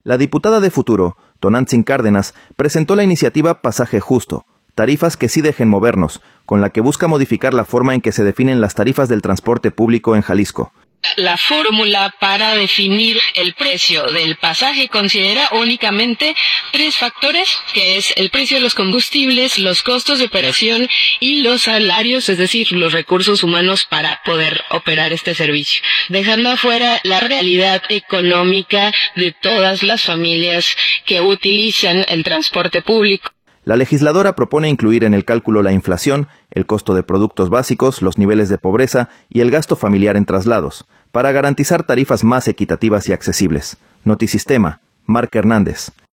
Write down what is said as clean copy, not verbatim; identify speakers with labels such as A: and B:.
A: La diputada de Futuro, Tonantzin Cárdenas, presentó la iniciativa Pasaje Justo, tarifas que sí dejen movernos, con la que busca modificar la forma en que se definen las tarifas del transporte público en Jalisco.
B: La fórmula para definir el precio del pasaje considera únicamente 3 factores, que es el precio de los combustibles, los costos de operación y los salarios, es decir, los recursos humanos para poder operar este servicio, dejando afuera la realidad económica de todas las familias que utilizan el transporte público.
A: La legisladora propone incluir en el cálculo la inflación, el costo de productos básicos, los niveles de pobreza y el gasto familiar en traslados, para garantizar tarifas más equitativas y accesibles. Notisistema, Marc Hernández.